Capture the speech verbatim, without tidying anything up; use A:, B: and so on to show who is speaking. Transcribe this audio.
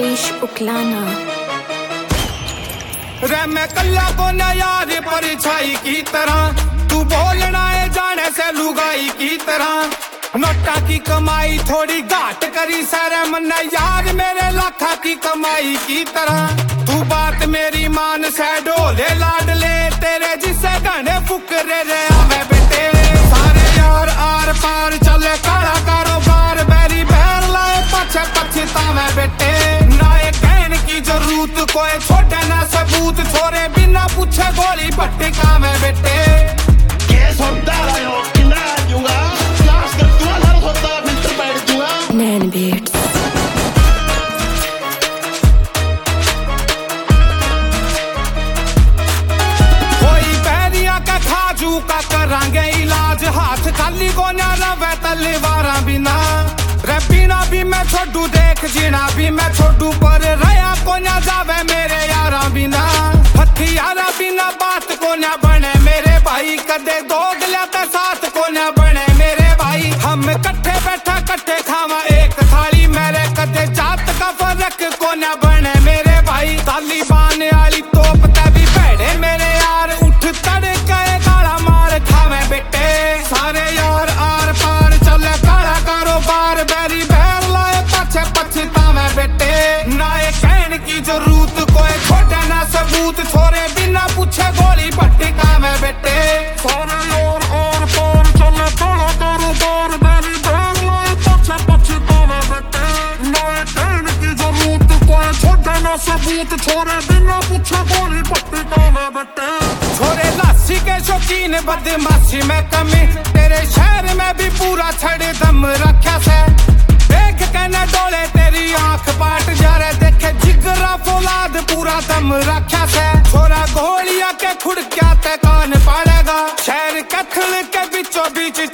A: हरीश उकलाना।
B: रे मैं कल्ला को न यार परछाई की तरह, तू बोलना है जाने से लुगाई की तरह। नोटा की कमाई थोड़ी घाट करी सारे मन यार मेरे लाखा की कमाई की तरह। तू बात मेरी मान से डोले लाडले तेरे जिसे गाने फुकरे रे आवे बेटे। सारे यार आर पार चले काला कारोबार, बैरी बैर लाए पछे पछतावे बेटे। ना ये कहने की जरूरत कोई छोटे ना सबूत, छोरे बिना पूछे गोली पट्टिका में बेटे।
A: नैन बीट्स
B: कोई बैरिया का खाजू का करांगे इलाज, हाथ खाली को ना रवे तलवारा बिना। रे बिना भी मैं छोड़ू देख जीना भी मैं छोड़ू, पर रया को ना जावे मेरे यारा बिना। हथियारा बिना बात को ना बने मेरे भाई, कदे दो गलिया ते साथ को ना बने मेरे भाई। हम कट्ठे बैठा कट्ठे खावा एक थाली, मेरे कदे जात का फर्क को ना बने मेरे भाई। तालिबान आली तोप ते भी भैड़े मेरे यार, उठ तड़के काला मार खावे बेटे। सारे यार आर पार चले काला कारोबार, बैरी बैर लाए पछे पछतावे बेटे। ना ये कहने की जरूरत कोई छोटे ना सबूत, छोरे बिना पूछे गोली पट्टिका में बेटे। सारे यार आर पार चले काला कारोबार, बैरी बैर लाए पछे पछतावे बेटे। ना ये कहने की जरूरत कोई छोटे ना सबूत, छोरे बिना पूछे गोली पट्टिका में बेटे। छोरे लाशी के शौकीन बदमाशी में कमी, तेरे शहर में भी पूरा छड़े दम रखा से। देख के न डोले तेरी आंख पाट जा रहे, देखे जिगरा फौलाद पूरा दम रखा से। छोरा गोलियां के खुड़क्या ते कान पड़ेगा, शहर कथल के बीचों बीच